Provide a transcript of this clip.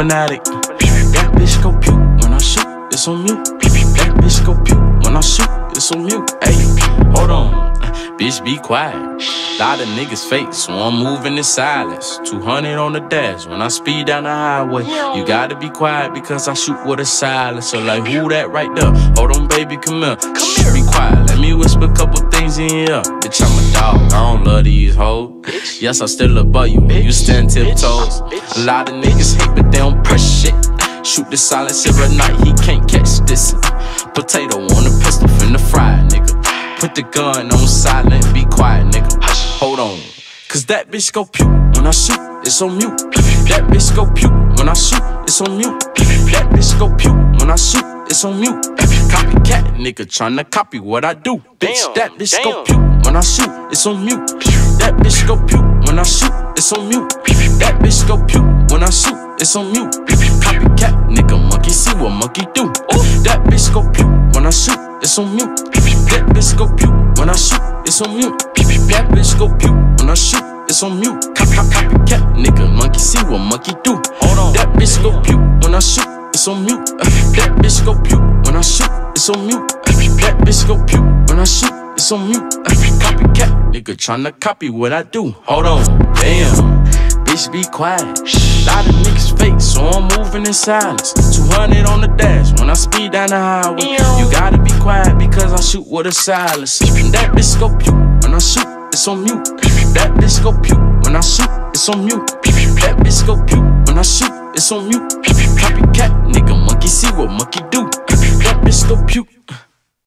fanatic. That bitch go puke when I shoot, it's on mute. That bitch go puke when I shoot, it's on mute. Ayy, hold on, bitch be quiet. Lot of niggas fake, so I'm moving in silence. 200 on the dash when I speed down the highway. You gotta be quiet because I shoot with a silencer. Like who that right there? Hold on baby, come here. Shh, be quiet, let me whisper a couple things in your ear. Bitch, I'm a dog, I don't love these hoes. Yes, I still above you, you stand tiptoes. A lot of niggas hate, but they don't press shit. Shoot the silencer at night, he can't catch this. Potato on a pistol, finna fry, nigga. Put the gun on silent, be quiet, nigga. Hold on, cause that bitch go puke when I shoot, it's on mute. That bitch go puke when I shoot, it's on mute. That bitch go puke when I shoot, it's on mute. Copycat, nigga tryna copy what I do. Bitch, that bitch go puke when I shoot, it's on mute. That bitch go puke when I shoot, it's on mute. That bitch go puke when I shoot, it's on mute. Copycat, nigga, monkey see what monkey do. That bitch go puke when I shoot, it's on mute. That bitch go puke when I shoot, it's on mute. That bitch go puke when I shoot, it's on mute. Copycat, nigga, monkey see what monkey do. That bitch go puke when I shoot, it's on mute. That bitch go puke when I shoot, it's on mute. That bitch go puke when I shoot, it's on mute. Copycat, nigga tryna copy what I do. Hold on, damn, bitch be quiet. Lot of niggas fake, so I'm moving in silence. 200 on the dash when I speed down the highway. You gotta be quiet because I shoot with a silencer. That bitch go puke when I shoot, it's on mute. That bitch go puke when I shoot, it's on mute. That bitch go puke when I shoot, it's on mute. Copycat, nigga, monkey see what monkey do. That bitch go puke